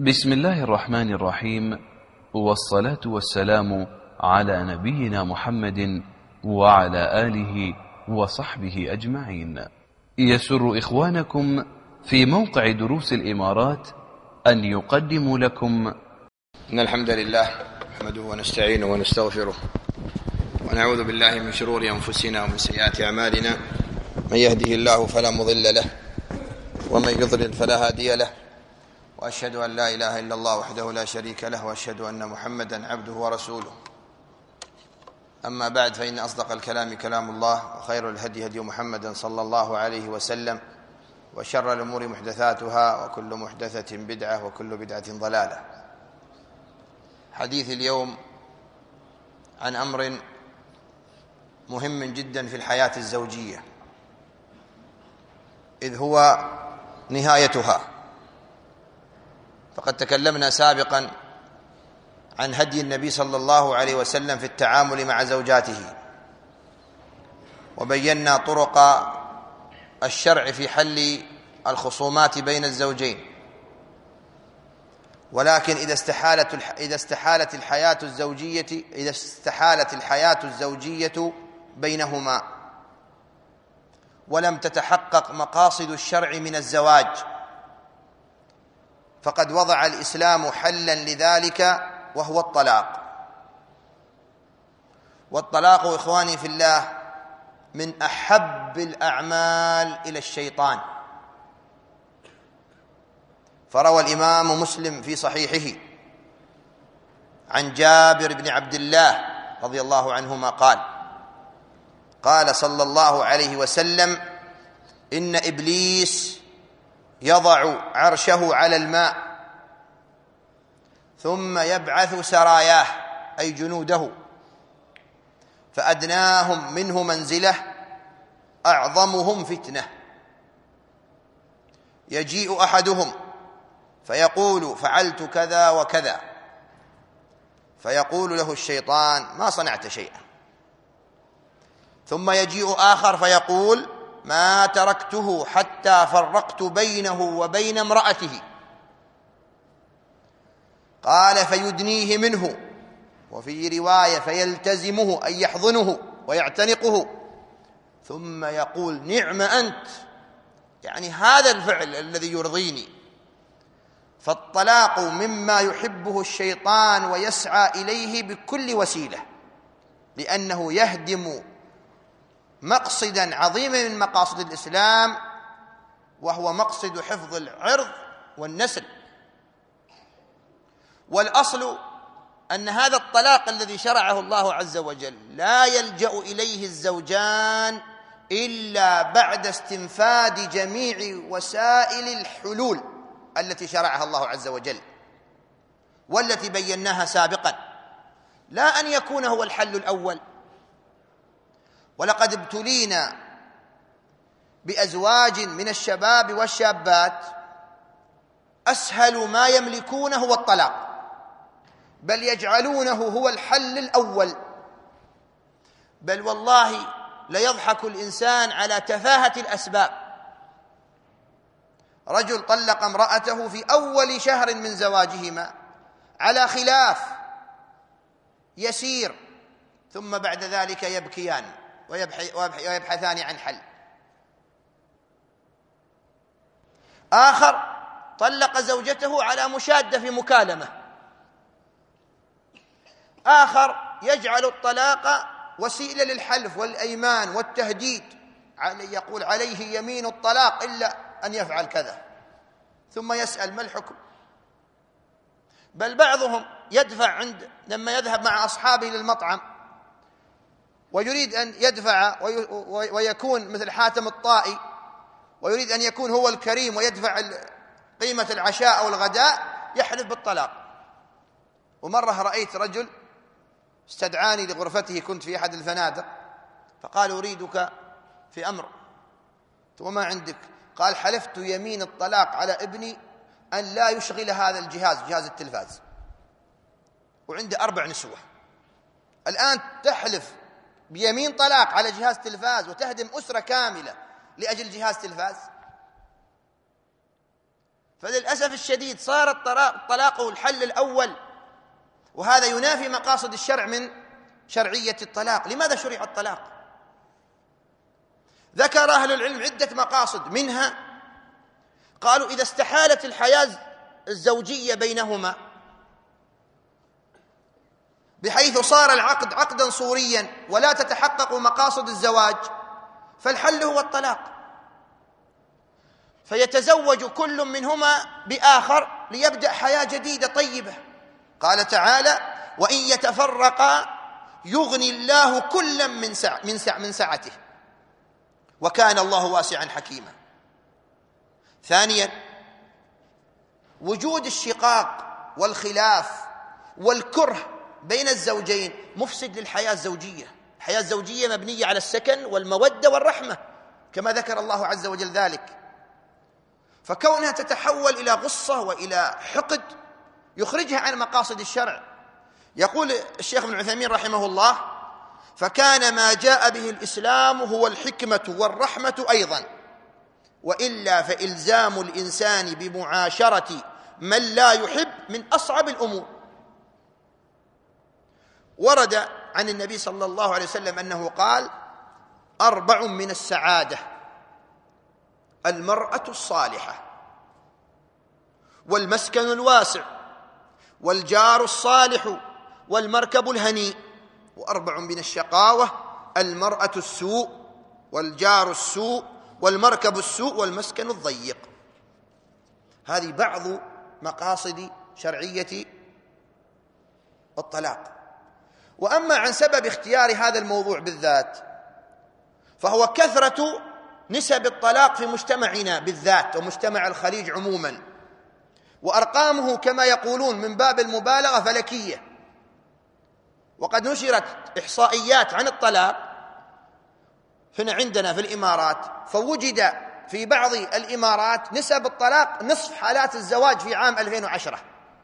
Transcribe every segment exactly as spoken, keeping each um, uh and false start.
بسم الله الرحمن الرحيم، والصلاة والسلام على نبينا محمد وعلى آله وصحبه أجمعين. يسر إخوانكم في موقع دروس الإمارات أن يقدموا لكم إن الحمد لله نحمده ونستعينه ونستغفره ونعوذ بالله من شرور أنفسنا ومن سيئات أعمالنا. من يهده الله فلا مضل له ومن يضلل فلا هادي له، وأشهد أن لا إله إلا الله وحده لا شريك له، وأشهد أن محمدا عبده ورسوله. أما بعد، فإن أصدق الكلام كلام الله، وخير الهدي هدي محمد صلى الله عليه وسلم، وشر الأمور محدثاتها، وكل محدثة بدعة، وكل بدعة ضلالة. حديث اليوم عن أمر مهم جدا في الحياة الزوجية، إذ هو نهايتها. فقد تكلمنا سابقا عن هدي النبي صلى الله عليه وسلم في التعامل مع زوجاته، وبينا طرق الشرع في حل الخصومات بين الزوجين. ولكن إذا استحالت إذا استحالت الحياة الزوجية إذا استحالت الحياة الزوجية بينهما ولم تتحقق مقاصد الشرع من الزواج، فقد وضع الإسلام حلا لذلك، وهو الطلاق. والطلاق إخواني في الله من أحب الأعمال إلى الشيطان. فروى الإمام مسلم في صحيحه عن جابر بن عبد الله رضي الله عنهما قال: قال صلى الله عليه وسلم: إن إبليس يضع عرشه على الماء، ثم يبعث سراياه أي جنوده، فأدناهم منه منزلة أعظمهم فتنة. يجيء أحدهم فيقول: فعلت كذا وكذا، فيقول له الشيطان: ما صنعت شيئا. ثم يجيء آخر فيقول: ما تركته حتى فرقت بينه وبين امرأته. قال: فيدنيه منه، وفي رواية فيلتزمه أي يحضنه ويعتنقه، ثم يقول: نعم أنت، يعني هذا الفعل الذي يرضيني. فالطلاق مما يحبه الشيطان ويسعى إليه بكل وسيلة، لأنه يهدم مقصدا عظيما من مقاصد الإسلام، وهو مقصد حفظ العرض والنسل. والأصل أن هذا الطلاق الذي شرعه الله عز وجل لا يلجأ إليه الزوجان إلا بعد استنفاد جميع وسائل الحلول التي شرعها الله عز وجل، والتي بيناها سابقا، لا أن يكون هو الحل الأول. ولقد ابتلينا بأزواج من الشباب والشابات أسهل ما يملكونه هو الطلاق، بل يجعلونه هو الحل الأول. بل والله ليضحك الإنسان على تفاهة الأسباب. رجل طلق امرأته في أول شهر من زواجهما على خلاف يسير، ثم بعد ذلك يبكيان ويبحثان عن حل. آخر طلق زوجته على مشادة في مكالمة. آخر يجعل الطلاق وسيلة للحلف والأيمان والتهديد، يقول: عليه يمين الطلاق إلا أن يفعل كذا، ثم يسأل: ما الحكم؟ بل بعضهم يدفع عند لما يذهب مع أصحابه للمطعم ويريد أن يدفع ويكون مثل حاتم الطائي، ويريد أن يكون هو الكريم ويدفع قيمة العشاء أو الغداء، يحلف بالطلاق. ومرة رأيت رجل استدعاني لغرفته، كنت في أحد الفنادق، فقال: أريدك في أمر. وما عندك؟ قال: حلفت يمين الطلاق على ابني أن لا يشغل هذا الجهاز، جهاز التلفاز، وعنده أربع نسوة. الآن تحلف بيمين طلاق على جهاز تلفاز وتهدم أسرة كاملة لأجل جهاز تلفاز؟ فللأسف الشديد صار الطلاق هو الحل الأول، وهذا ينافي مقاصد الشرع من شرعية الطلاق. لماذا شرع الطلاق؟ ذكر أهل العلم عدة مقاصد، منها قالوا إذا استحالت الحياة الزوجية بينهما بحيث صار العقد عقدا صوريا ولا تتحقق مقاصد الزواج، فالحل هو الطلاق، فيتزوج كل منهما بآخر ليبدأ حياة جديدة طيبة. قال تعالى: وإن يتفرقا يغني الله كلا من سع من سع من سعته وكان الله واسعا حكيما. ثانيا، وجود الشقاق والخلاف والكره بين الزوجين مفسد للحياة الزوجية. الحياة الزوجية مبنية على السكن والمودة والرحمة كما ذكر الله عز وجل ذلك، فكونها تتحول إلى غصة وإلى حقد يخرجها عن مقاصد الشرع. يقول الشيخ ابن عثيمين رحمه الله: فكان ما جاء به الإسلام هو الحكمة والرحمة أيضا، وإلا فإلزام الإنسان بمعاشرة من لا يحب من أصعب الأمور. ورد عن النبي صلى الله عليه وسلم أنه قال: أربع من السعادة: المرأة الصالحة، والمسكن الواسع، والجار الصالح، والمركب الهنيء. وأربع من الشقاوة: المرأة السوء، والجار السوء، والمركب السوء، والمسكن الضيق. هذه بعض مقاصد شرعية الطلاق. وأما عن سبب اختيار هذا الموضوع بالذات فهو كثرة نسب الطلاق في مجتمعنا بالذات ومجتمع الخليج عموما، وأرقامه كما يقولون من باب المبالغة فلكية. وقد نشرت إحصائيات عن الطلاق هنا عندنا في الإمارات، فوجد في بعض الإمارات نسب الطلاق نصف حالات الزواج في عام ألفين وعشرة،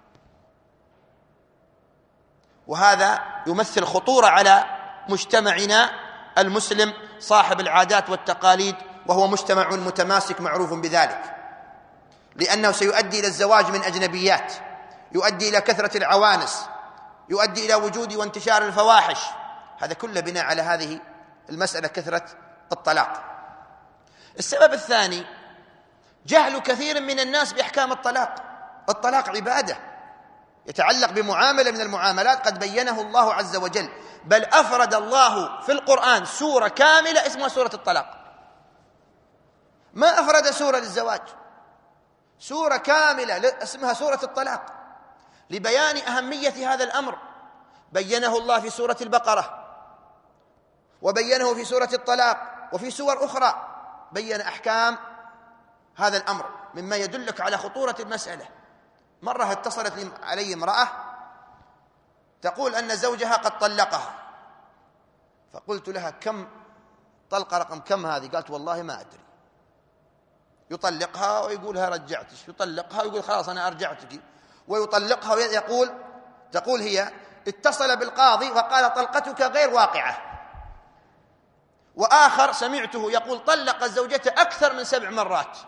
وهذا يمثل خطورة على مجتمعنا المسلم صاحب العادات والتقاليد، وهو مجتمع متماسك معروف بذلك، لأنه سيؤدي إلى الزواج من أجنبيات، يؤدي إلى كثرة العوانس، يؤدي إلى وجود وانتشار الفواحش. هذا كله بناء على هذه المسألة، كثرة الطلاق. السبب الثاني جهل كثير من الناس بأحكام الطلاق. الطلاق عبادة يتعلق بمعاملة من المعاملات قد بينه الله عز وجل، بل أفرد الله في القرآن سورة كاملة اسمها سورة الطلاق، ما أفرد سورة للزواج، سورة كاملة اسمها سورة الطلاق لبيان أهمية هذا الأمر. بينه الله في سورة البقرة، وبينه في سورة الطلاق، وفي سور أخرى بين أحكام هذا الأمر مما يدلك على خطورة المسألة. مرة اتصلت علي امرأة تقول أن زوجها قد طلقها، فقلت لها: كم طلقة رقم كم هذه؟ قالت: والله ما أدري. يطلقها ويقولها رجعتك، يطلقها ويقول خلاص أنا أرجعتك، ويطلقها ويقول تقول هي: اتصل بالقاضي وقال طلقتك غير واقعة. وآخر سمعته يقول طلق زوجته أكثر من سبع مرات،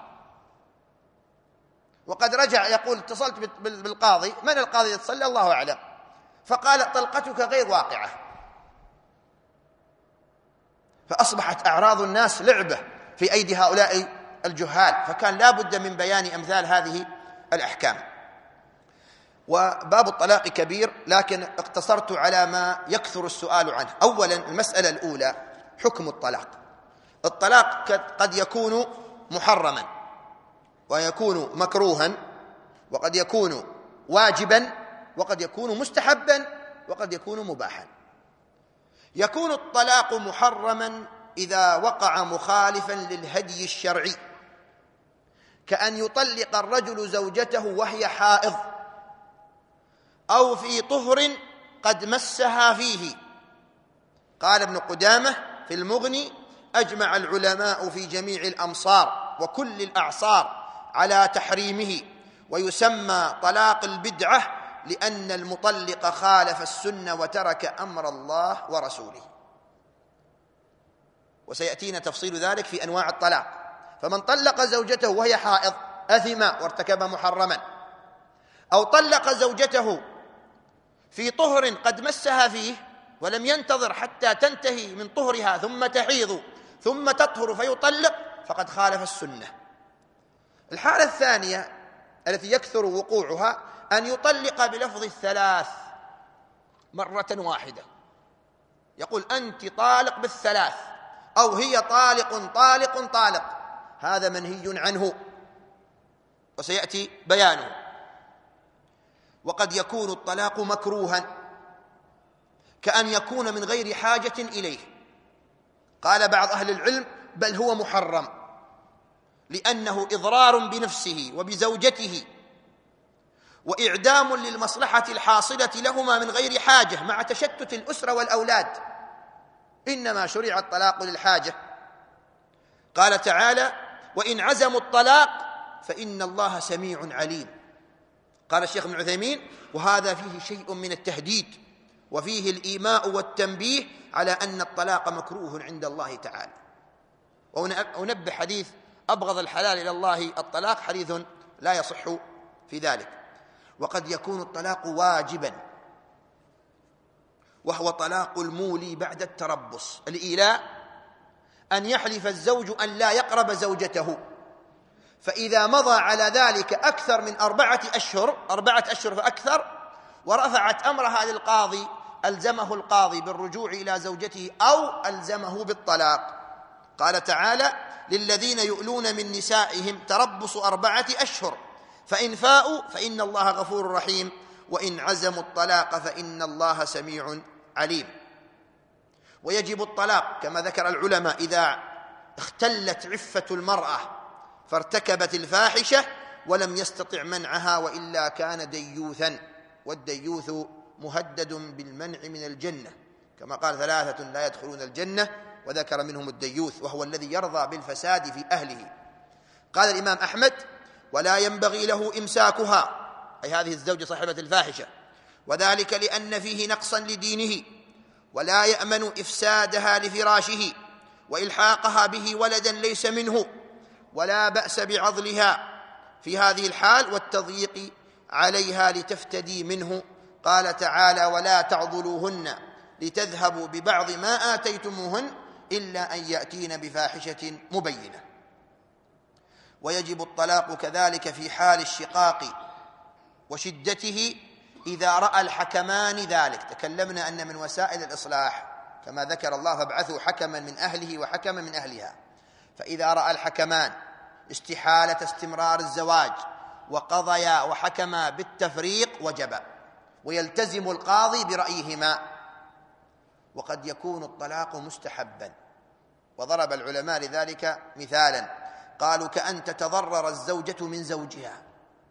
وقد رجع يقول اتصلت بالقاضي. من القاضي يتصل؟ الله أعلم. فقال طلقتك غير واقعة. فأصبحت أعراض الناس لعبة في أيدي هؤلاء الجهال، فكان لا بد من بيان أمثال هذه الأحكام. وباب الطلاق كبير، لكن اقتصرت على ما يكثر السؤال عنه. أولا، المسألة الأولى حكم الطلاق. الطلاق قد يكون محرما، ويكون مكروها، وقد يكون واجبا، وقد يكون مستحبا، وقد يكون مباحا. يكون الطلاق محرما إذا وقع مخالفا للهدي الشرعي، كأن يطلق الرجل زوجته وهي حائض أو في طهر قد مسها فيه. قال ابن قدامة في المغني: أجمع العلماء في جميع الأمصار وكل الأعصار على تحريمه، ويسمى طلاق البدعة لأن المطلق خالف السنة وترك أمر الله ورسوله. وسيأتينا تفصيل ذلك في أنواع الطلاق. فمن طلق زوجته وهي حائض أثم وارتكب محرما، أو طلق زوجته في طهر قد مسها فيه ولم ينتظر حتى تنتهي من طهرها ثم تحيض ثم تطهر فيطلق، فقد خالف السنة. الحالة الثانية التي يكثر وقوعها أن يطلق بلفظ الثلاث مرة واحدة، يقول أنت طالق بالثلاث، أو هي طالق طالق طالق، هذا منهي عنه وسيأتي بيانه. وقد يكون الطلاق مكروها، كأن يكون من غير حاجة إليه. قال بعض أهل العلم بل هو محرم، لأنه إضرار بنفسه وبزوجته وإعدام للمصلحة الحاصلة لهما من غير حاجة مع تشتت الأسرة والأولاد، إنما شرع الطلاق للحاجة. قال تعالى وإن عزموا الطلاق فإن الله سميع عليم. قال الشيخ ابن عثيمين وهذا فيه شيء من التهديد، وفيه الإيماء والتنبيه على أن الطلاق مكروه عند الله تعالى. وأنبه حديث أبغض الحلال إلى الله الطلاق حديث لا يصح في ذلك. وقد يكون الطلاق واجبا، وهو طلاق المولي بعد التربص. الإيلاء أن يحلف الزوج أن لا يقرب زوجته، فإذا مضى على ذلك أكثر من أربعة أشهر أربعة أشهر فأكثر ورفعت أمرها للقاضي ألزمه القاضي بالرجوع إلى زوجته أو ألزمه بالطلاق. قال تعالى للذين يؤلون من نسائهم تربص أربعة أشهر فإن فاءوا فإن الله غفور رحيم وإن عزموا الطلاق فإن الله سميع عليم. ويجب الطلاق كما ذكر العلماء إذا اختلت عفة المرأة فارتكبت الفاحشة ولم يستطع منعها وإلا كان ديوثا، والديوث مهدد بالمنع من الجنة، كما قال ثلاثة لا يدخلون الجنة وذكر منهم الديوث وهو الذي يرضى بالفساد في أهله. قال الإمام أحمد ولا ينبغي له إمساكها، أي هذه الزوجة صاحبة الفاحشة، وذلك لأن فيه نقصا لدينه، ولا يأمن إفسادها لفراشه وإلحاقها به ولدا ليس منه، ولا بأس بعضلها في هذه الحال والتضييق عليها لتفتدي منه. قال تعالى ولا تعضلوهن لتذهبوا ببعض ما آتيتموهن إلا أن يأتين بفاحشة مبينة. ويجب الطلاق كذلك في حال الشقاق وشدته إذا رأى الحكمان ذلك. تكلمنا أن من وسائل الإصلاح كما ذكر الله فابعثوا حكما من أهله وحكما من أهلها، فإذا رأى الحكمان استحالة استمرار الزواج وقضيا وحكما بالتفريق وجب، ويلتزم القاضي برأيهما. وقد يكون الطلاق مستحبا، وضرب العلماء لذلك مثالا، قالوا كأن تتضرر الزوجة من زوجها،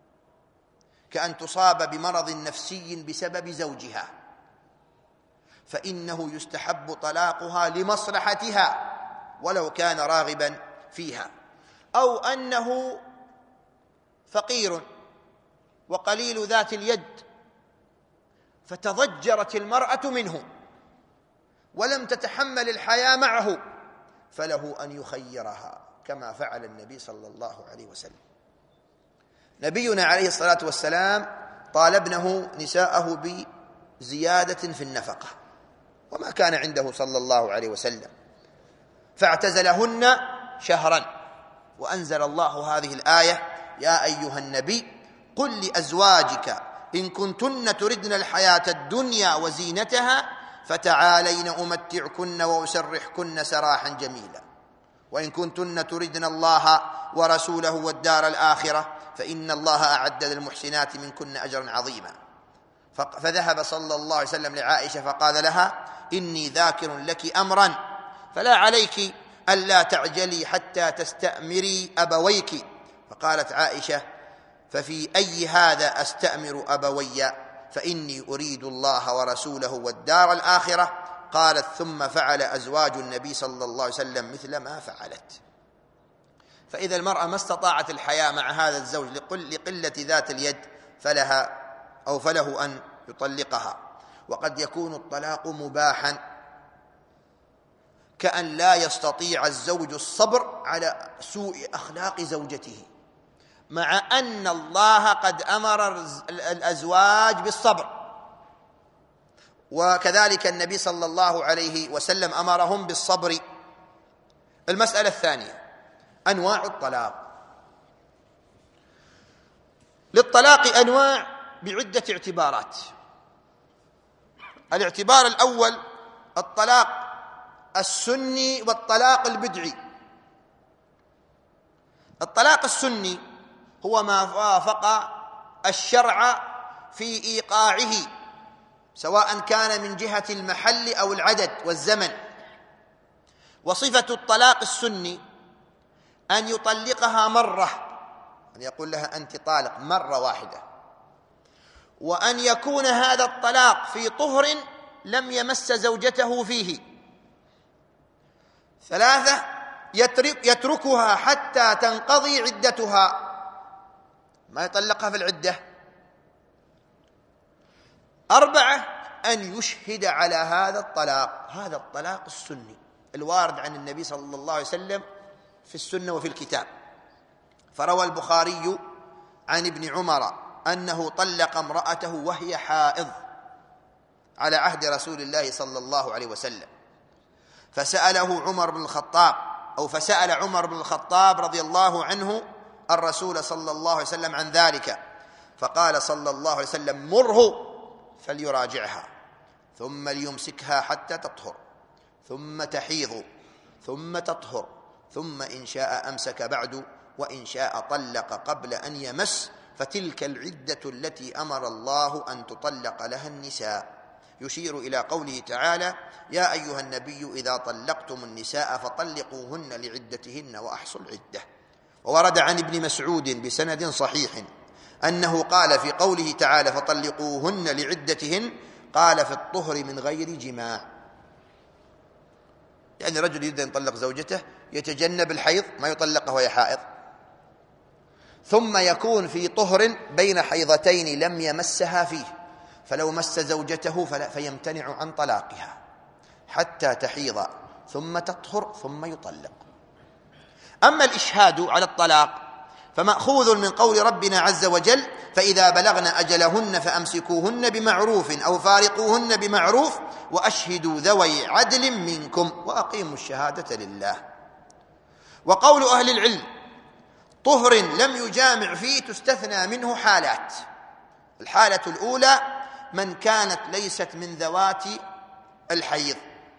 كأن تصاب بمرض نفسي بسبب زوجها، فإنه يستحب طلاقها لمصلحتها ولو كان راغبا فيها. أو أنه فقير وقليل ذات اليد فتضجرت المرأة منه ولم تتحمل الحياة معه، فله أن يخيرها كما فعل النبي صلى الله عليه وسلم. نبينا عليه الصلاة والسلام طالبنه نساءه بزيادة في النفقة وما كان عنده صلى الله عليه وسلم، فاعتزلهن شهرا، وأنزل الله هذه الآية يا أيها النبي قل لأزواجك إن كنتن تردن الحياة الدنيا وزينتها فتعالين أمتعكن وأسرحكن سراحا جميلا، وإن كنتن تردن الله ورسوله والدار الآخرة فإن الله أعد للمحسنات منكن أجرا عظيما. فذهب صلى الله عليه وسلم لعائشة فقال لها إني ذاكر لك أمرا فلا عليك ألا تعجلي حتى تستأمري أبويك. فقالت عائشة ففي أي هذا أستأمر أبوي فإني أريد الله ورسوله والدار الآخرة. قالت ثم فعل أزواج النبي صلى الله عليه وسلم مثل ما فعلت. فإذا المرأة ما استطاعت الحياة مع هذا الزوج لقلة ذات اليد فلها أو فله أن يطلقها. وقد يكون الطلاق مباحا، كأن لا يستطيع الزوج الصبر على سوء أخلاق زوجته مع أن الله قد أمر الأزواج بالصبر، وكذلك النبي صلى الله عليه وسلم أمرهم بالصبر. المسألة الثانية أنواع الطلاق. للطلاق أنواع بعدة اعتبارات. الاعتبار الأول الطلاق السني والطلاق البدعي. الطلاق السني هو ما وافق الشرع في إيقاعه، سواء كان من جهة المحل أو العدد والزمن. وصفة الطلاق السني أن يطلقها مرة، أن يقول لها أنت طالق مرة واحدة، وأن يكون هذا الطلاق في طهر لم يمس زوجته فيه. ثلاثة يترك يتركها حتى تنقضي عدتها، ما يطلقها في العدة. أربعة أن يشهد على هذا الطلاق، هذا الطلاق السني الوارد عن النبي صلى الله عليه وسلم في السنة وفي الكتاب. فروى البخاري عن ابن عمر أنه طلق امرأته وهي حائض على عهد رسول الله صلى الله عليه وسلم، فسأله عمر بن الخطاب أو فسأل عمر بن الخطاب رضي الله عنه الرسول صلى الله عليه وسلم عن ذلك، فقال صلى الله عليه وسلم مره فليراجعها ثم ليمسكها حتى تطهر ثم تحيض ثم تطهر ثم إن شاء أمسك بعد وإن شاء طلق قبل أن يمس، فتلك العدة التي أمر الله أن تطلق لها النساء. يشير إلى قوله تعالى يا أيها النبي إذا طلقتم النساء فطلقوهن لعدتهن وأحصوا العدة. وورد عن ابن مسعود بسند صحيح أنه قال في قوله تعالى فطلقوهن لعدتهن قال في الطهر من غير جماع، يعني رجل يريد أن يطلق زوجته يتجنب الحيض، ما يطلقها وهي حائض، ثم يكون في طهر بين حيضتين لم يمسها فيه، فلو مس زوجته فلا فيمتنع عن طلاقها حتى تحيض ثم تطهر ثم يطلق. أما الإشهاد على الطلاق فمأخوذ من قول ربنا عز وجل فإذا بلغن أجلهن فأمسكوهن بمعروف أو فارقوهن بمعروف وأشهدوا ذوي عدل منكم وأقيموا الشهادة لله. وقول أهل العلم طهر لم يجامع فيه تستثنى منه حالات. الحالة الأولى من كانت ليست من ذوات الحيض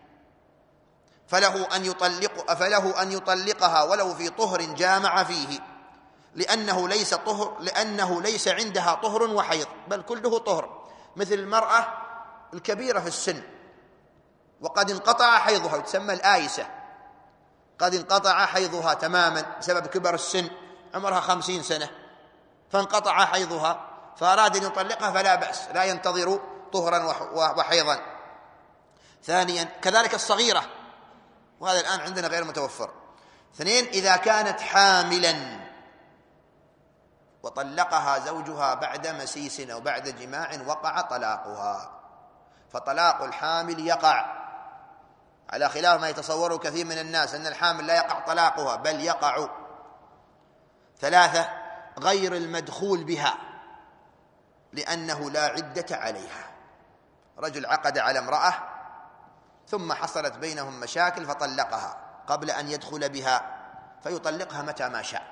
فله أن يطلق فله أن يطلقها ولو في طهر جامع فيه، لأنه ليس طهر لأنه ليس عندها طهر وحيض بل كله طهر، مثل المرأة الكبيرة في السن وقد انقطع حيضها وتسمى الآيسة، قد انقطع حيضها تماما بسبب كبر السن، عمرها خمسين سنة فانقطع حيضها فأراد أن يطلقها فلا بأس، لا ينتظر طهرا وحيضا. ثانيا كذلك الصغيرة، وهذا الآن عندنا غير متوفر. اثنين إذا كانت حاملا وطلقها زوجها بعد مسيس أو بعد جماع وقع طلاقها، فطلاق الحامل يقع على خلاف ما يتصوره كثير من الناس أن الحامل لا يقع طلاقها بل يقع. ثلاثة غير المدخول بها لأنه لا عدة عليها، رجل عقد على امرأة ثم حصلت بينهم مشاكل فطلقها قبل أن يدخل بها فيطلقها متى ما شاء.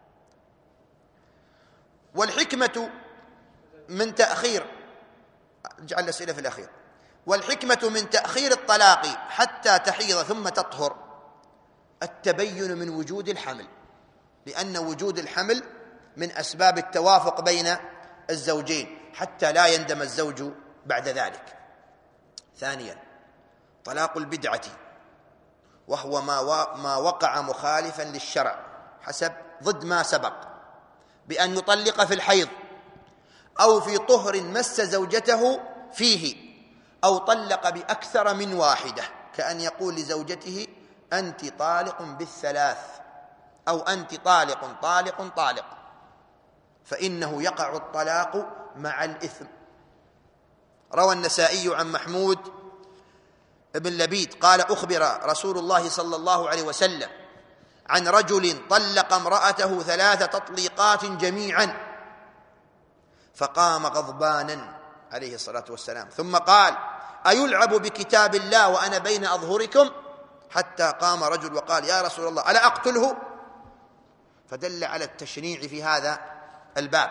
والحكمة من تأخير اجعل الأسئلة في الأخير والحكمة من تأخير الطلاق حتى تحيض ثم تطهر التبين من وجود الحمل، لأن وجود الحمل من أسباب التوافق بين الزوجين حتى لا يندم الزوج بعد ذلك. ثانيا طلاق البدعة، وهو ما وقع مخالفا للشرع حسب ضد ما سبق، بأن يطلق في الحيض أو في طهر مس زوجته فيه، أو طلق بأكثر من واحدة، كأن يقول لزوجته أنت طالق بالثلاث أو أنت طالق طالق طالق، فإنه يقع الطلاق مع الإثم. روى النسائي عن محمود بن لبيد قال أخبر رسول الله صلى الله عليه وسلم عن رجل طلق امرأته ثلاث تطليقات جميعا، فقام غضبانا عليه الصلاة والسلام ثم قال: أيلعب بكتاب الله وأنا بين أظهركم؟ حتى قام رجل وقال: يا رسول الله ألا أقتله؟ فدل على التشنيع في هذا الباب.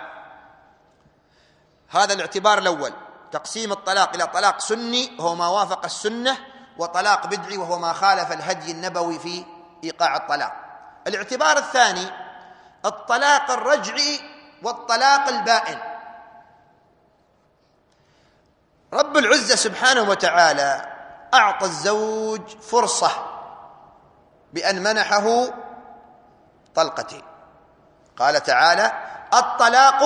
هذا الاعتبار الأول، تقسيم الطلاق إلى طلاق سني وهو ما وافق السنة، وطلاق بدعي وهو ما خالف الهدي النبوي في إيقاع الطلاق. الاعتبار الثاني الطلاق الرجعي والطلاق البائن. رب العزة سبحانه وتعالى أعطى الزوج فرصة بأن منحه طلقتين. قال تعالى: الطلاق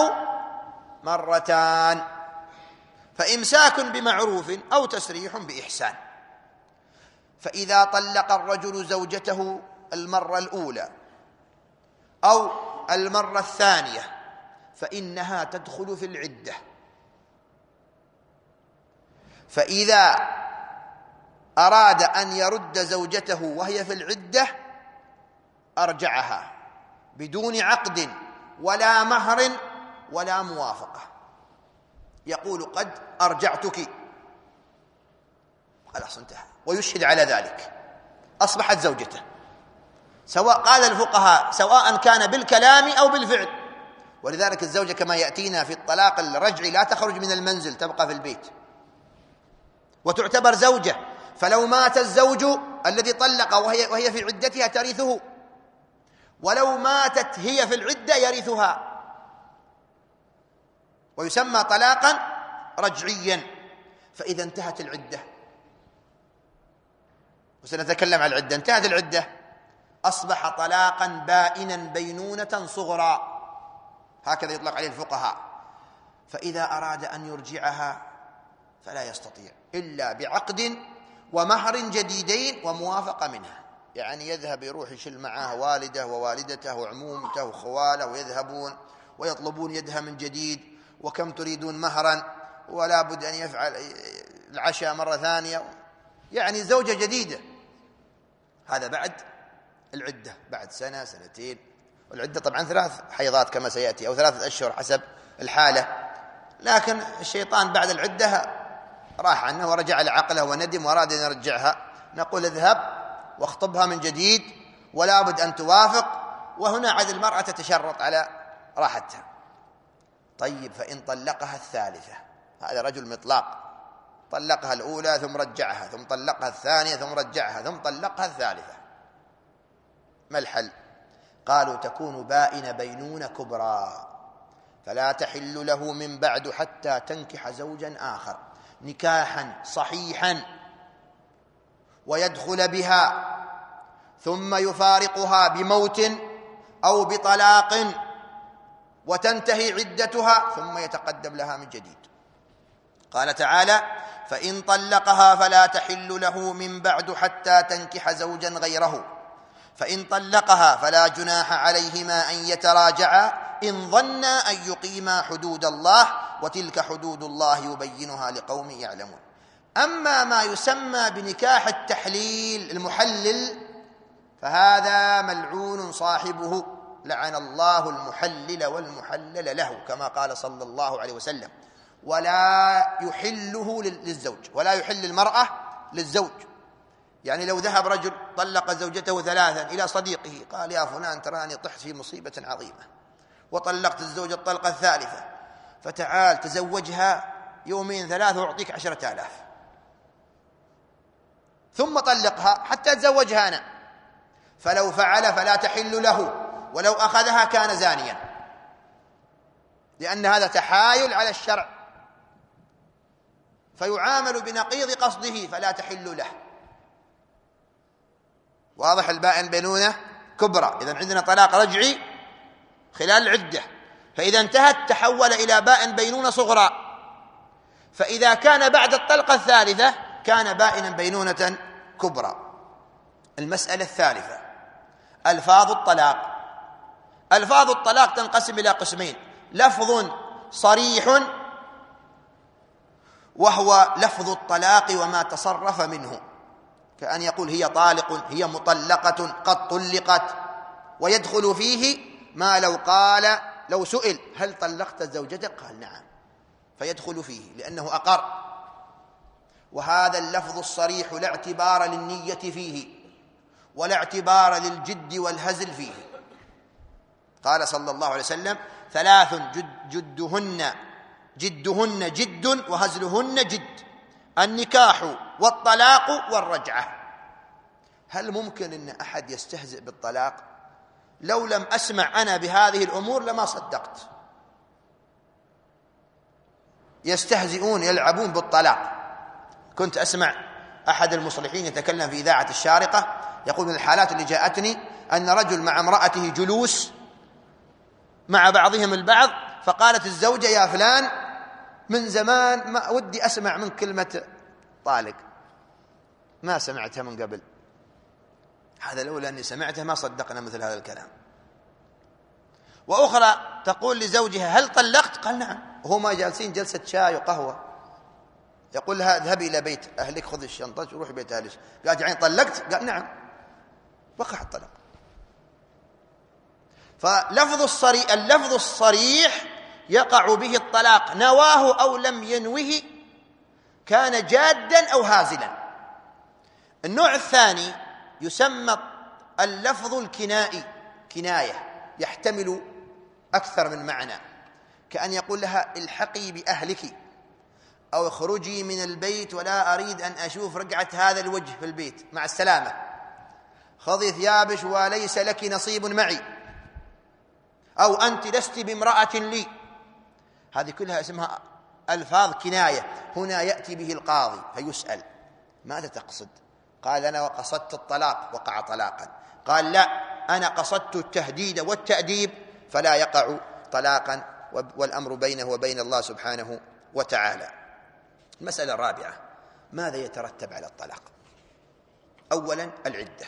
مرتان فإمساك بمعروف أو تسريح بإحسان. فإذا طلق الرجل زوجته المرة الأولى أو المرة الثانية فإنها تدخل في العدة. فإذا أراد أن يرد زوجته وهي في العدة أرجعها بدون عقد ولا مهر ولا موافقة، يقول: قد أرجعتك، خلاص انتهى، ويشهد على ذلك، أصبحت زوجته. سواء قال الفقهاء سواء كان بالكلام أو بالفعل. ولذلك الزوجة كما يأتينا في الطلاق الرجعي لا تخرج من المنزل، تبقى في البيت وتعتبر زوجة. فلو مات الزوج الذي طلق وهي, وهي في عدتها ترثه، ولو ماتت هي في العدة يرثها، ويسمى طلاقا رجعيا. فإذا انتهت العدة، وسنتكلم عن العدة، انتهت العدة أصبح طلاقا بائنا بينونة صغرى، هكذا يطلق عليه الفقهاء. فإذا أراد أن يرجعها فلا يستطيع إلا بعقد ومهر جديدين وموافقة منها. يعني يذهب يروح يشل معها والده ووالدته وعمومته وخواله، ويذهبون ويطلبون يدها من جديد، وكم تريدون مهرا، ولا بد أن يفعل العشاء مرة ثانية، يعني زوجة جديدة. هذا بعد العدة، بعد سنة سنتين. والعدة طبعا ثلاث حيضات كما سيأتي، أو ثلاثة أشهر حسب الحالة. لكن الشيطان بعد العدة راح عنه ورجع لعقله وندم وأراد أن يرجعها، نقول: اذهب واخطبها من جديد ولا بد أن توافق. وهنا عاد المرأة تتشرط على راحتها. طيب، فإن طلقها الثالثة، هذا رجل مطلاق، طلقها الأولى ثم رجعها، ثم طلقها الثانية ثم رجعها، ثم طلقها الثالثة، ما الحل؟ قالوا: تكون بائن بينونة كبرى، فلا تحل له من بعد حتى تنكح زوجا آخر نكاحا صحيحا ويدخل بها، ثم يفارقها بموت أو بطلاق وتنتهي عدتها، ثم يتقدم لها من جديد. قال تعالى: فإن طلقها فلا تحل له من بعد حتى تنكح زوجا غيره، فإن طلقها فلا جناح عليهما أن يتراجعا إن ظنا أن يقيما حدود الله، وتلك حدود الله يبينها لقوم يعلمون. أما ما يسمى بنكاح التحليل المحلل فهذا ملعون صاحبه، لعن الله المحلل والمحلل له، كما قال صلى الله عليه وسلم: ولا يحله للزوج، ولا يحل المرأة للزوج. يعني لو ذهب رجل طلق زوجته ثلاثا إلى صديقه، قال: يا فلان تراني طحت في مصيبة عظيمة وطلقت الزوجة الطلقة الثالثة، فتعال تزوجها يومين ثلاثة وأعطيك عشرة آلاف، ثم طلقها حتى تزوجها أنا. فلو فعل فلا تحل له، ولو أخذها كان زانيا، لأن هذا تحايل على الشرع، فيعامل بنقيض قصده، فلا تحل له. واضح؟ البائن بينونة كبرى. إذن عندنا طلاق رجعي خلال العدة، فإذا انتهت تحول إلى بائن بينونة صغرى. فإذا كان بعد الطلقة الثالثة كان بائنا بينونة كبرى. المسألة الثالثة ألفاظ الطلاق. ألفاظ الطلاق تنقسم إلى قسمين: لفظ صريح وهو لفظ الطلاق وما تصرف منه، كأن يقول: هي طالق، هي مطلقة، قد طلقت، ويدخل فيه ما لو قال لو سئل هل طلقت زوجتك قال نعم، فيدخل فيه لأنه أقر. وهذا اللفظ الصريح لا اعتبار للنية فيه ولا اعتبار للجد والهزل فيه. قال صلى الله عليه وسلم: ثلاث جد جدهن جدهن جد وهزلهن جد: النكاح والطلاق والرجعة. هل ممكن أن أحد يستهزئ بالطلاق؟ لو لم أسمع أنا بهذه الأمور لما صدقت. يستهزئون يلعبون بالطلاق. كنت أسمع أحد المصلحين يتكلم في إذاعة الشارقة يقول: من الحالات اللي جاءتني أن رجل مع امرأته جلوس مع بعضهم البعض، فقالت الزوجة: يا فلان، من زمان ما ودي أسمع من كلمة طالق، ما سمعتها من قبل. هذا لولا أني سمعتها ما صدقنا مثل هذا الكلام. وأخرى تقول لزوجها: هل طلقت؟ قال نعم. وهما جالسين جلسة شاي وقهوة، يقول لها: اذهبي إلى بيت أهلك، خذ الشنطة وروحي بيت أهلك. قالت: يعني طلقت؟ قال نعم. وقع الطلاق. فلفظ الصريح اللفظ الصريح يقع به الطلاق، نواه أو لم ينوه، كان جادا أو هازلا. النوع الثاني يسمى اللفظ الكنائي، كناية يحتمل أكثر من معنى، كأن يقول لها: الحقي بأهلك، أو اخرجي من البيت ولا أريد أن أشوف رقعة هذا الوجه في البيت، مع السلامة، خذي ثيابك وليس لك نصيب معي، أو أنت لست بامرأة لي. هذه كلها اسمها ألفاظ كناية. هنا يأتي به القاضي فيسأل: ماذا تقصد؟ قال: أنا قصدت الطلاق، وقع طلاقا. قال: لا، أنا قصدت التهديد والتأديب، فلا يقع طلاقا، والأمر بينه وبين الله سبحانه وتعالى. المسألة الرابعة: ماذا يترتب على الطلاق؟ أولا العدة.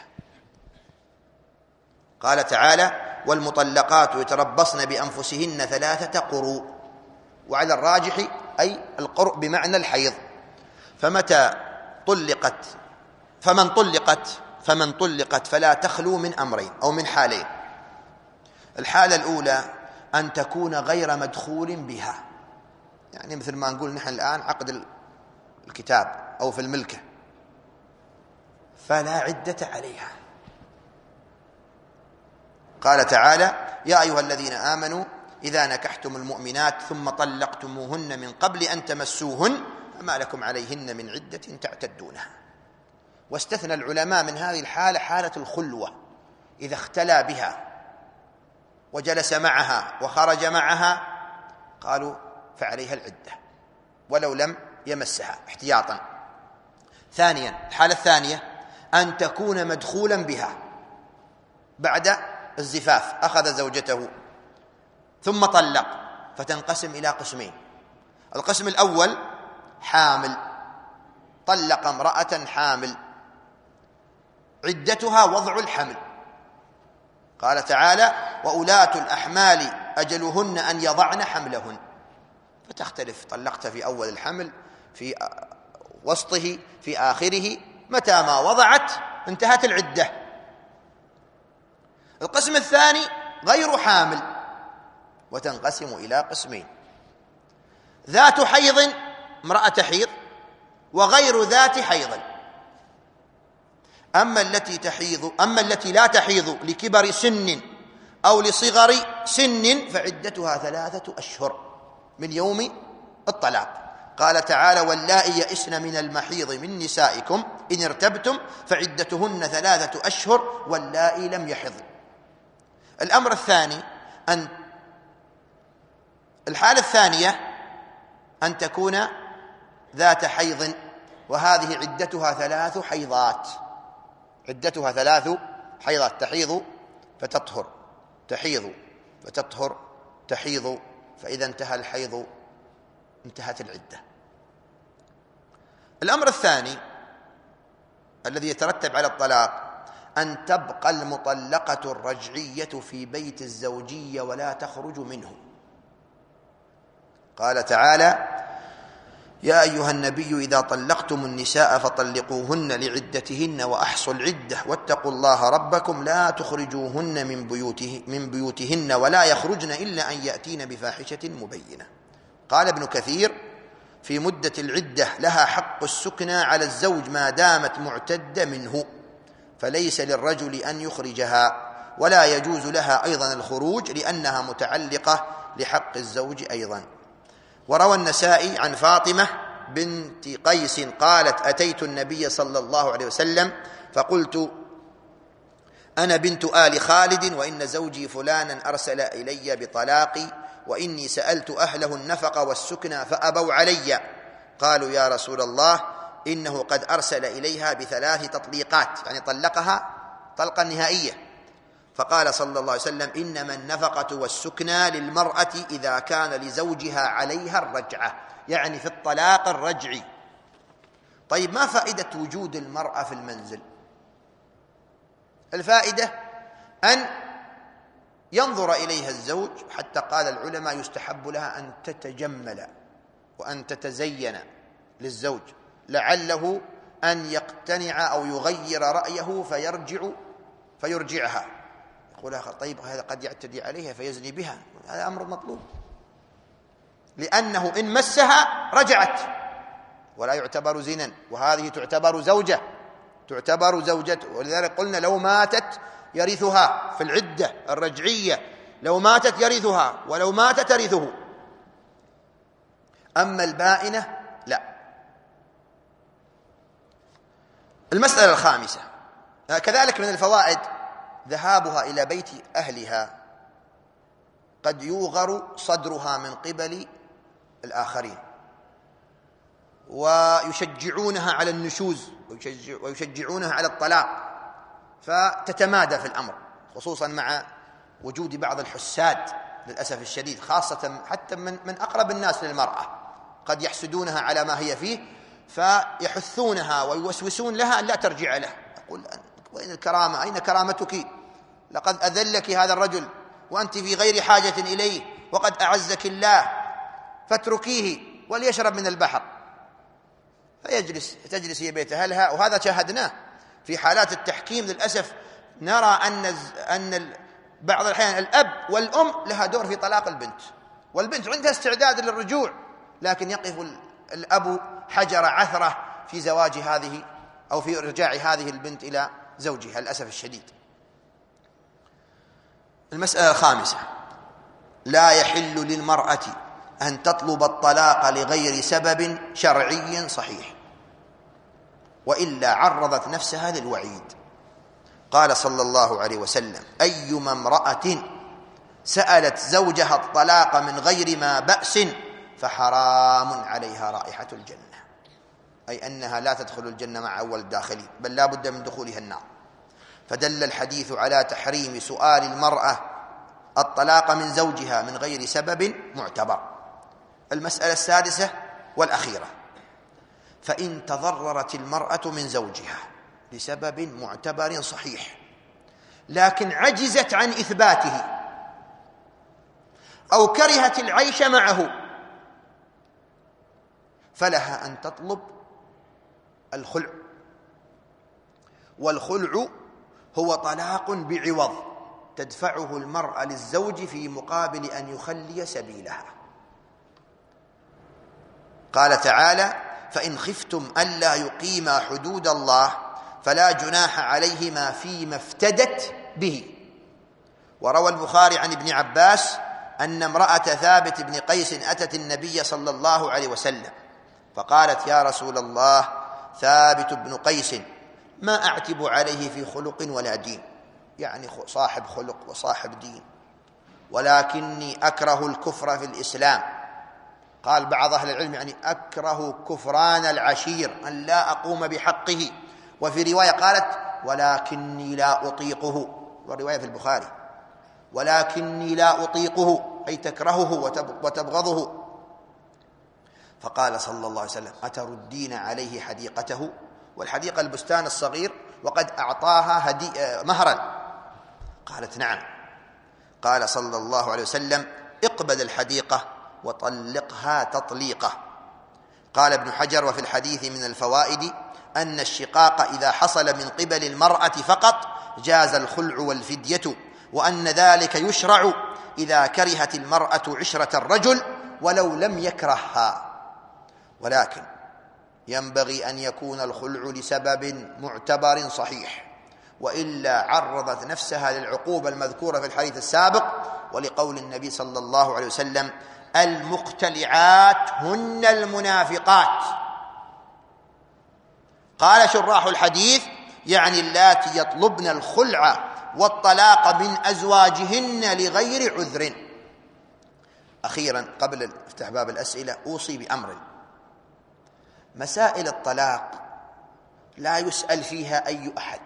قال تعالى: والمطلقات يتربصن بأنفسهن ثلاثة قروء، وعلى الراجح أي القرء بمعنى الحيض. فمتى طلقت فمن طلقت فمن طلقت فلا تخلو من أمرين أو من حالين. الحالة الأولى أن تكون غير مدخول بها، يعني مثل ما نقول نحن الآن عقد الكتاب أو في الملكة، فلا عدة عليها. قال تعالى: يا أيها الذين آمنوا إذا نكحتم المؤمنات ثم طلقتموهن من قبل أن تمسوهن فما لكم عليهن من عدة تعتدونها. واستثنى العلماء من هذه الحالة حالة الخلوة، إذا اختلى بها وجلس معها وخرج معها قالوا فعليها العدة ولو لم يمسها احتياطا. ثانيا الحالة الثانية أن تكون مدخولا بها بعد الزفاف، أخذ زوجته ثم طلق، فتنقسم إلى قسمين. القسم الأول حامل، طلق امرأة حامل، عدتها وضع الحمل. قال تعالى: وأولاة الأحمال أجلهن أن يضعن حملهن. فتختلف، طلقت في أول الحمل، في وسطه، في آخره، متى ما وضعت انتهت العدة. القسم الثاني غير حامل، وتنقسم إلى قسمين: ذات حيض، امرأة حيض، وغير ذات حيض. أما التي تحيض أما التي لا تحيض لكبر سن أو لصغر سن فعدتها ثلاثة أشهر من يوم الطلاق. قال تعالى: واللائي يئسن من المحيض من نسائكم إن ارتبتم فعدتهن ثلاثة أشهر واللائي لم يحضن. الأمر الثاني أن الحالة الثانية أن تكون ذات حيض، وهذه عدتها ثلاث حيضات عدتها ثلاث حيضات تحيض فتطهر، تحيض فتطهر، تحيض، فإذا انتهى الحيض انتهت العدة. الأمر الثاني الذي يترتب على الطلاق أن تبقى المطلقة الرجعية في بيت الزوجية ولا تخرج منه. قال تعالى: يا أيها النبي إذا طلقتم النساء فطلقوهن لعدتهن وأحصوا العدة واتقوا الله ربكم لا تخرجوهن من بيوته من بيوتهن ولا يخرجن إلا أن يأتين بفاحشة مبينة. قال ابن كثير: في مدة العدة لها حق السكنى على الزوج ما دامت معتدة منه، فليس للرجل أن يخرجها، ولا يجوز لها أيضا الخروج لأنها متعلقة لحق الزوج أيضا. وروى النسائي عن فاطمة بنت قيس قالت: أتيت النبي صلى الله عليه وسلم فقلت: أنا بنت آل خالد وإن زوجي فلانا أرسل إلي بطلاقي وإني سألت أهله النفقة والسكنى فأبوا علي. قالوا: يا رسول الله إنه قد أرسل إليها بثلاث تطليقات، يعني طلقها طلقا نهائية. فقال صلى الله عليه وسلم: إنما النفقة والسكنى للمرأة إذا كان لزوجها عليها الرجعة، يعني في الطلاق الرجعي. طيب، ما فائدة وجود المرأة في المنزل؟ الفائدة أن ينظر إليها الزوج، حتى قال العلماء يستحب لها أن تتجمل وأن تتزين للزوج لعله أن يقتنع أو يغير رأيه فيرجع فيرجعها. يقول لها: طيب هذا قد يعتدي عليها فيزني بها، هذا أمر مطلوب، لأنه إن مسها رجعت ولا يعتبر زنا، وهذه تعتبر زوجة تعتبر زوجة ولذلك قلنا لو ماتت يرثها في العدة الرجعية، لو ماتت يرثها ولو مات ترثه. أما البائنة لا. المسألة الخامسة كذلك من الفوائد ذهابها إلى بيت أهلها، قد يوغر صدرها من قبل الآخرين ويشجعونها على النشوز ويشجعونها على الطلاق، فتتمادى في الأمر، خصوصا مع وجود بعض الحساد للأسف الشديد، خاصة حتى من من أقرب الناس للمرأة، قد يحسدونها على ما هي فيه فيحثونها ويوسوسون لها أن لا ترجع له. يقول: وين الكرامة؟ أين كرامتك؟ لقد أذلك هذا الرجل وأنت في غير حاجة إليه وقد أعزك الله، فاتركيه وليشرب من البحر. فيجلس تجلس هي بيت أهلها. وهذا شاهدناه في حالات التحكيم للأسف، نرى أن أن بعض الأحيان الأب والأم لها دور في طلاق البنت، والبنت عندها استعداد للرجوع، لكن يقف الأب حجر عثرة في زواج هذه أو في إرجاع هذه البنت إلى زوجها للأسف الشديد. المسألة الخامسة: لا يحل للمرأة أن تطلب الطلاق لغير سبب شرعي صحيح، وإلا عرضت نفسها للوعيد. قال صلى الله عليه وسلم: أيما امرأة سألت زوجها الطلاق من غير ما بأس فحرام عليها رائحة الجنة، أي أنها لا تدخل الجنة مع أول الداخلين، بل لا بد من دخولها النار. فدل الحديث على تحريم سؤال المرأة الطلاق من زوجها من غير سبب معتبر. المسألة السادسة والأخيرة: فإن تضررت المرأة من زوجها لسبب معتبر صحيح لكن عجزت عن إثباته أو كرهت العيش معه، فلها أن تطلب الخلع. والخلع هو طلاق بعوض تدفعه المرأة للزوج في مقابل أن يخلي سبيلها. قال تعالى: فإن خفتم ألا يقيما حدود الله فلا جناح عليهما فيما افتدت به. وروى البخاري عن ابن عباس أن امرأة ثابت بن قيس أتت النبي صلى الله عليه وسلم فقالت: يا رسول الله، ثابت بن قيس ما أعتب عليه في خلق ولا دين، يعني صاحب خلق وصاحب دين، ولكني أكره الكفر في الإسلام. قال بعض أهل العلم يعني أكره كفران العشير، أن لا أقوم بحقه. وفي رواية قالت: ولكني لا أطيقه، والرواية في البخاري: ولكني لا أطيقه، أي تكرهه وتبغضه. فقال صلى الله عليه وسلم: أتردين عليه حديقته؟ والحديقة البستان الصغير، وقد أعطاها هدي مهرا. قالت: نعم. قال صلى الله عليه وسلم: اقبل الحديقة وطلقها تطليقة. قال ابن حجر: وفي الحديث من الفوائد أن الشقاق إذا حصل من قبل المرأة فقط جاز الخلع والفدية، وأن ذلك يشرع إذا كرهت المرأة عشرة الرجل ولو لم يكرهها، ولكن ينبغي أن يكون الخلع لسبب معتبر صحيح، وإلا عرضت نفسها للعقوبة المذكورة في الحديث السابق، ولقول النبي صلى الله عليه وسلم: المقتلعات هن المنافقات. قال شراح الحديث: يعني اللاتي يطلبن الخلع والطلاق من أزواجهن لغير عذر. أخيرا قبل افتح باب الأسئلة أوصي بأمر: مسائل الطلاق لا يسأل فيها أي أحد،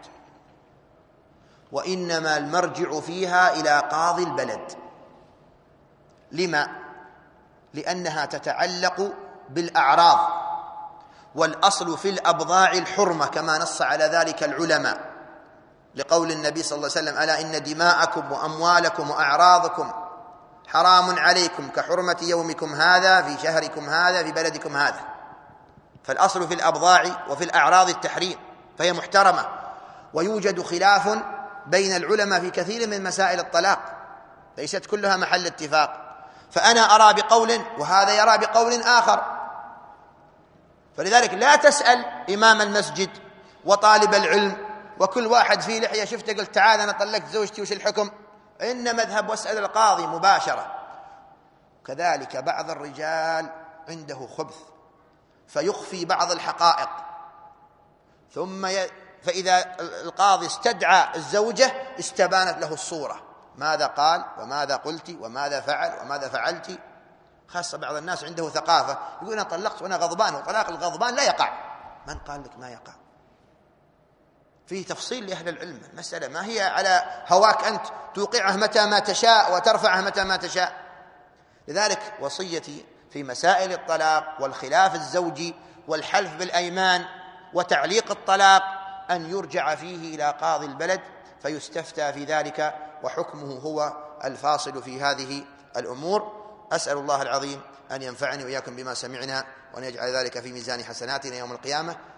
وإنما المرجع فيها إلى قاضي البلد. لما؟ لأنها تتعلق بالأعراض، والأصل في الأبضاع الحرمة كما نص على ذلك العلماء، لقول النبي صلى الله عليه وسلم: ألا إن دماءكم وأموالكم وأعراضكم حرام عليكم كحرمة يومكم هذا في شهركم هذا في بلدكم هذا. فالأصل في الأبضاع وفي الأعراض التحريم، فهي محترمة. ويوجد خلاف بين العلماء في كثير من مسائل الطلاق، ليست كلها محل اتفاق، فأنا أرى بقول وهذا يرى بقول آخر. فلذلك لا تسأل إمام المسجد وطالب العلم وكل واحد فيه لحية شفته قلت تعال أنا طلقت زوجتي وش الحكم، إن مذهب واسأل القاضي مباشرة. كذلك بعض الرجال عنده خبث فيخفي بعض الحقائق، ثم ي... فإذا القاضي استدعى الزوجة استبانت له الصورة، ماذا قال وماذا قلت وماذا فعل وماذا فعلت. خاصة بعض الناس عنده ثقافة يقول أنا طلقت وأنا غضبان، وطلاق الغضبان لا يقع. من قال لك ما يقع؟ فيه تفصيل لأهل العلم. المسألة ما هي على هواك أنت توقعه متى ما تشاء وترفعه متى ما تشاء. لذلك وصيتي في مسائل الطلاق والخلاف الزوجي والحلف بالأيمان وتعليق الطلاق أن يرجع فيه إلى قاضي البلد فيستفتى في ذلك، وحكمه هو الفاصل في هذه الأمور. أسأل الله العظيم أن ينفعني وإياكم بما سمعنا، وأن يجعل ذلك في ميزان حسناتنا يوم القيامة.